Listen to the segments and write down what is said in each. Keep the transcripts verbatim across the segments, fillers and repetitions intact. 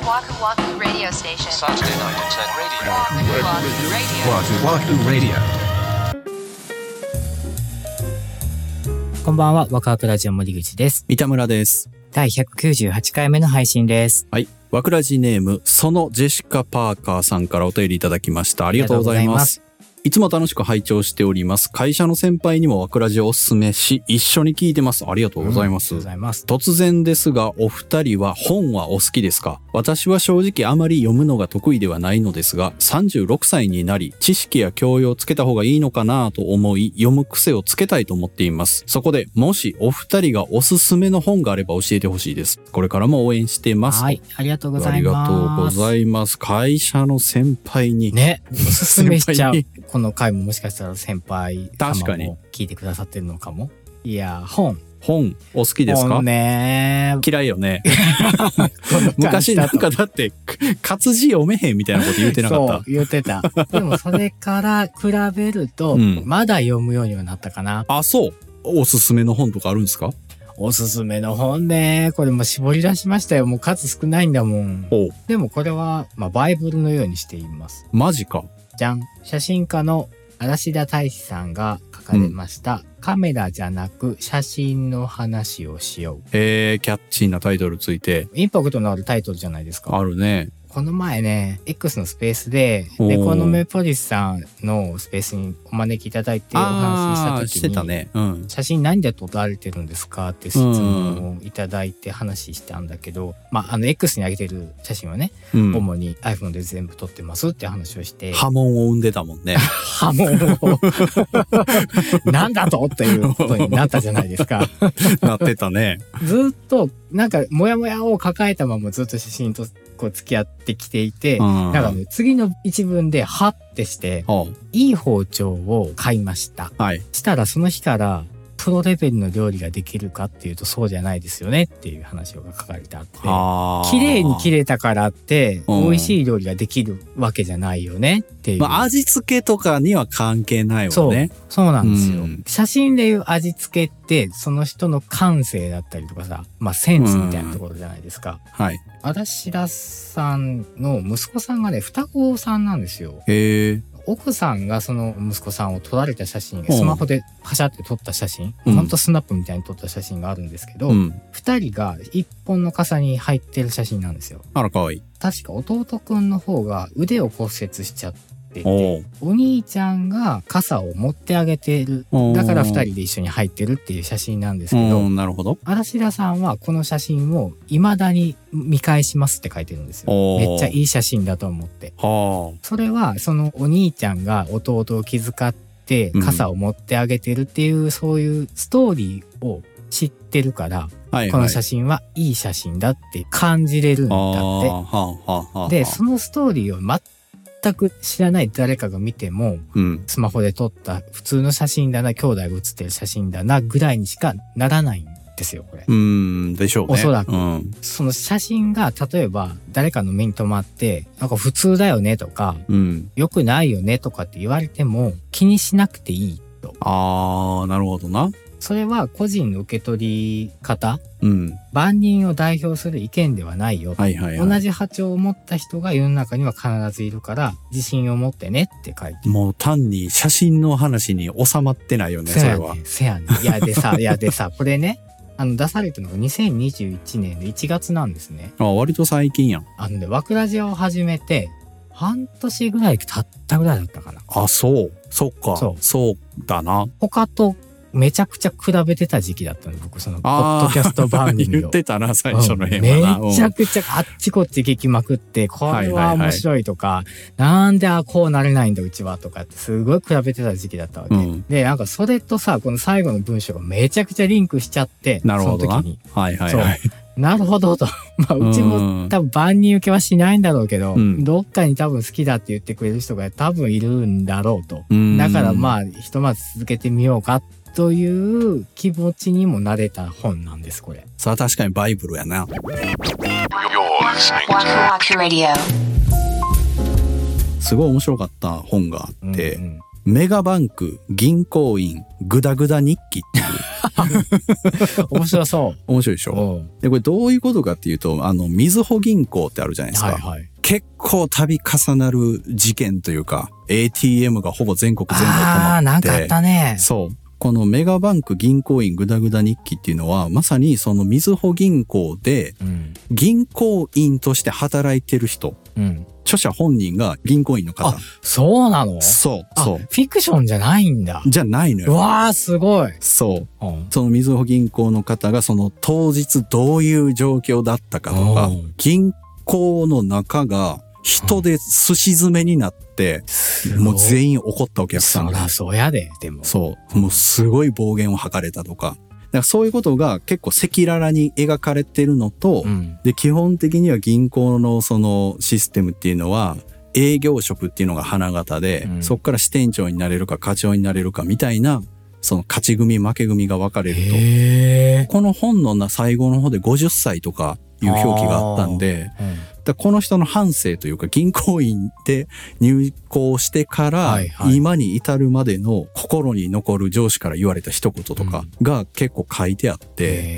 Waku Waku Radio Station. Saturday night at ten radio. Waku Waku Radio. こんばんは、ワクワクラジオ森口です。 三田村です。 だいひゃくきゅうじゅうはちかいめの配信です。 はい。ワクラジネーム、そのジェシカ・パーカーさんからお便りいただきました。ありがとうございます。いつも楽しく拝聴しております。会社の先輩にもワクラジをおすすめし、一緒に聞いてます。ありがとうございます。 うん、ありがとうございます。 突然ですが、お二人は本はお好きですか？私は正直あまり読むのが得意ではないのですが、さんじゅうろくさいになり、知識や教養をつけた方がいいのかなと思い、読む癖をつけたいと思っています。そこで、もしお二人がおすすめの本があれば教えてほしいです。これからも応援しています。 はい、ありがとうございます。 ありがとうございます。会社の先輩に。 ね、おすすめしちゃう。この回ももしかしたら先輩様も聞いてくださってるのかも。いや、本。 本、お好きですか？ 本ね。 嫌いよね。昔なんかだって、活字読めへんみたいなこと言うてなかった。 そう、言ってた。でもそれから比べると、うん、まだ読むようにはなったかな。 あ、そう。おすすめの本とかあるんですか？ おすすめの本ね。これも絞り出しましたよ。もう数少ないんだもん。でもこれは、まあ、バイブルのようにしています。 マジか。 じゃん。写真家の嵐田大志さんが書かれました、うん、カメラじゃなく写真の話をしよう。 へー、キャッチーなタイトルついて。 インパクトのあるタイトルじゃないですか。 あるね。 この前ね、X のスペースで、レコノメポリスさんのスペースにお招きいただいてお話しした時に、 してたね。うん、 写真何で撮られてるんですかって質問をいただいて話したんだけど、まあ、あの X に上げてる写真はね、うん、主に iPhone で全部撮ってますって話をして。 波紋を生んでたもんね。 波紋を。なんだとっていうことになったじゃないですか。 なってたね。 ずっと、なんか、もやもやを抱えたままずっと写真とこう付き合ってきていて、うん、なんかね、次の一文でハッてして、いい包丁を買いました。はい。したらその日から、プロレベルの料理ができるかっていうとそうじゃないですよねっていう話が書かれてあって、綺麗に切れたからって美味しい料理ができるわけじゃないよねっていう。 まあ、味付けとかには関係ないわね。 そう、そうなんですよ。うん、写真でいう味付けってその人の感性だったりとかさ、まあセンスみたいなところじゃないですか。 はい。 嵐田さんの息子さんがね、双子さんなんですよ。 へー。 奥さんがその息子さんを撮られた写真、スマホでパシャって撮った写真、うん、ほんとスナップみたいに撮った写真があるんですけど、うん、二人が一本の傘に入ってる写真なんですよ。 あら、かわいい。 確か弟くんの方が腕を骨折しちゃってて、お兄ちゃんが傘を持ってあげてる。だから二人で一緒に入ってるっていう写真なんですけど、 なるほど。 嵐田さんはこの写真を未だに見返しますって書いてるんですよ。めっちゃいい写真だと思って。それはそのお兄ちゃんが弟を気遣って傘を持ってあげてるっていう、うん、そういうストーリーを知ってるから、はいはい、この写真はいい写真だって感じれるんだって。で、そのストーリーを全く知らない誰かが見ても、うん、スマホで撮った普通の写真だな、兄弟が写ってる写真だなぐらいにしかならないんですよ、これ。 うーん、でしょうね。 おそらく、 うん。 その写真が例えば誰かの目に留まって、なんか普通だよねとか、うん、良くないよねとかって言われても気にしなくていいと。 あー、なるほどな。 それは個人の受け取り方、うん、万人を代表する意見ではないよ、はいはいはい、同じ波長を持った人が世の中には必ずいるから自信を持ってねって書いて、 もう単に写真の話に収まってないよね。それはせやねん。いやでさいやでさこれね、あの出されたのがにせんにじゅういちねんのいちがつなんですね。 あ、割と最近やん。 あのね、ワクラジオを始めて半年ぐらい経ったぐらいだったかな。 あ、そうそっか、そうそうだな。 他とめちゃくちゃ比べてた時期だったの、僕、その、ポッドキャスト番組を。 言ってたな、最初の辺はな。 めちゃくちゃあっちこっち聞きまくって、これは面白いとか、はいはいはい、なんであこうなれないんだ、うちは、とかって、すごい比べてた時期だったわけ。うん、で、なんかそれとさ、この最後の文章がめちゃくちゃリンクしちゃって、 なるほどな。 その時に。 はいはいはい。 なるほどと。まあ、うちも多分万人受けはしないんだろうけど、うん、どっかに多分好きだって言ってくれる人が多分いるんだろうと。だからまあ、ひとまず続けてみようかという気持ちにもなれた本なんです、これ。 さあ確かにバイブルやな。すごい面白かった本があって、うんうん、メガバンク銀行員グダグダ日記っていう面白そう。 面白いでしょ。で、これどういうことかっていうと、あの、みずほ銀行ってあるじゃないですか。はいはい、結構度重なる事件というか、エーティーエム がほぼ全国全土止まって。 ああ、なんかあったね。 そう。このメガバンク銀行員グダグダ日記っていうのは、まさにそのみずほ銀行で、銀行員として働いてる人、うん、著者本人が銀行員の方。 あ、そうなの？ そう、そう。 フィクションじゃないんだ。 じゃないのよ。 うわー、すごい。 そう。うん、そのみずほ銀行の方がその当日どういう状況だったかとか、銀行の中が人ですし詰めになって、うん、もう全員怒ったお客さんが。 そらそうやで、でも。 そう。もうすごい暴言を吐かれたとか。だからそういうことが結構赤裸々に描かれてるのと、うん、で、基本的には銀行のそのシステムっていうのは、営業職っていうのが花形で、うん、そこから支店長になれるか課長になれるかみたいな、その勝ち組負け組が分かれると。この本の最後の方でごじゅっさいとかいう表記があったんで、だこの人の半生というか銀行員で入行してから今に至るまでの心に残る上司から言われた一言とかが結構書いてあって、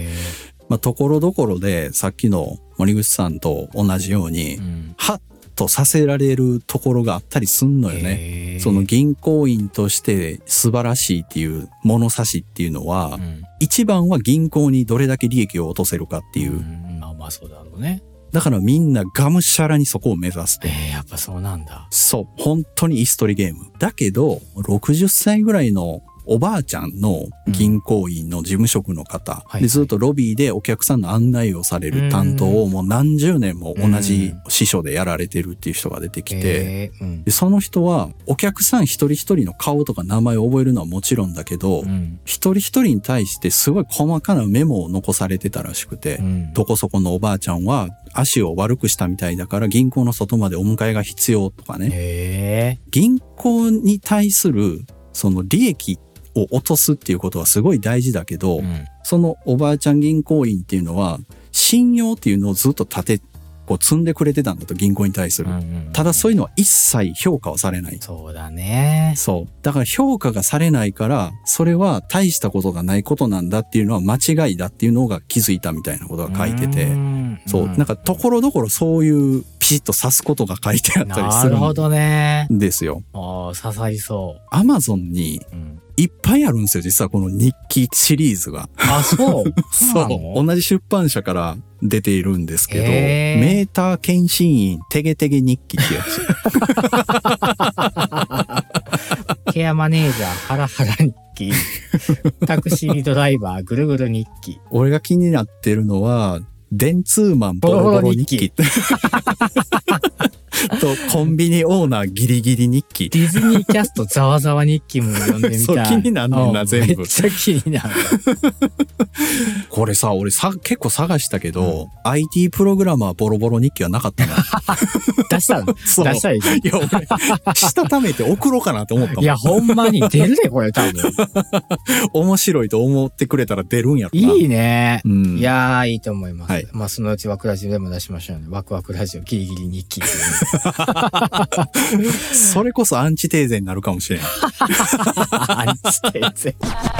まあところどころでさっきの森口さんと同じように、はっとさせられるところがあったりすんのよね。その銀行員として素晴らしいっていう物差しっていうのは、一番は銀行にどれだけ利益を落とせるかっていう。 まあまあそうだろうね。 だからみんながむしゃらにそこを目指すと。 えー、やっぱそうなんだ。 そう。本当に椅子取りゲーム。だけど、ろくじゅっさいぐらいのおばあちゃんの銀行員の事務職の方、うん、でずっとロビーでお客さんの案内をされる担当をもう何十年も同じ支所でやられてるっていう人が出てきて、うん、でその人はお客さん一人一人の顔とか名前を覚えるのはもちろんだけど、うん、一人一人に対してすごい細かなメモを残されてたらしくて、うん、どこそこのおばあちゃんは足を悪くしたみたいだから銀行の外までお迎えが必要とかね。銀行に対するその利益を落とすっていうことはすごい大事だけど、うん、そのおばあちゃん銀行員っていうのは信用っていうのをずっと立てこう積んでくれてたんだと、銀行に対する、うんうんうん、ただそういうのは一切評価はされない。 そうだね。 そうだから評価がされないから、それは大したことがないことなんだっていうのは間違いだっていうのが気づいたみたいなことが書いてて、うそうなんかところどころそういうピシッと刺すことが書いてあったりするんですよ。 ああ、刺さりそう。 アマゾンに、うんいっぱいあるんですよ、実はこの日記シリーズが。 あ、そうそう。同じ出版社から出ているんですけど、メーター検診員てげてげ日記ってやつ。ケアマネージャーハラハラ日記。タクシードライバーぐるぐる日記。 俺が気になってるのは、電通マンボロボロ日記。とコンビニオーナーギリギリ日記。 ディズニーキャストざわざわ日記も読んでみたい。 そう気になんねんな全部。 めっちゃ気になる。 これさ、俺さ結構探したけど、うん、アイティー プログラマーボロボロ日記はなかったな。 出したの？出したらいいじゃん。 いや俺したためて送ろうかなって思ったもん。 いやほんまに出るでこれ多分。 面白いと思ってくれたら出るんやろな。 いいね。うん、いやーいいと思います。はい、まあそのうちワクラジでも出しましょうね。ワクワクラジオギリギリ日記っていう。 それこそアンチテーゼになるかもしれん。アンチテーゼ。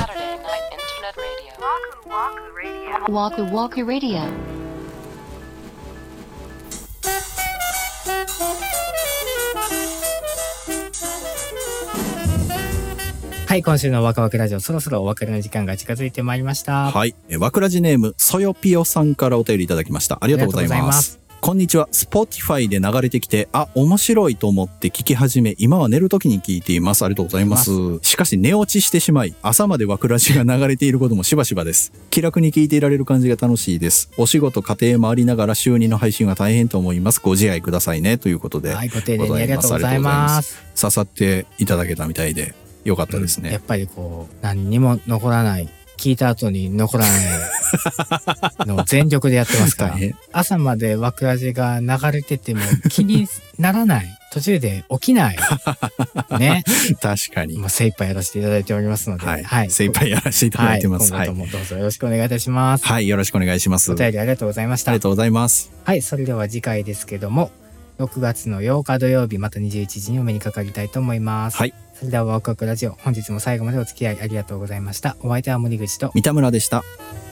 Waku Waku Radio。 はい、今週のワクワクラジオ、そろそろお別れの時間が近づいてまいりました。 はい、ワクラジネームそよぴよさんからお便りいただきました。ありがとうございます。こんにちは。Spotify で流れてきて、あ、面白いと思って聞き始め、今は寝る時に聞いています。ありがとうございます。しかし寝落ちしてしまい、朝までワクラジが流れていることもしばしばです。気楽に聞いていられる感じが楽しいです。お仕事、家庭もありながら週にの配信は大変と思います。ご自愛くださいね。ということで。 はい、ご丁寧にありがとうございます。 刺さっていただけたみたいで、よかったですね。 うん、やっぱりこう、何にも残らない。聞いた後に残らないのを全力でやってますから朝までワクラジが流れてても気にならない途中で起きないね確かにもう精一杯やらせていただいておりますので、 はいはい、精一杯やらせていただいてます、 はい、今後ともどうぞよろしくお願いいたします。 はい、よろしくお願いします。 お便りありがとうございました。 ありがとうございます。 はい、それでは次回ですけどもろくがつのようか土曜日またにじゅういちじにお目にかかりたいと思います。 はい。 それではワクワクラジオ、本日も最後までお付き合いありがとうございました。お相手は森口と三田村でした。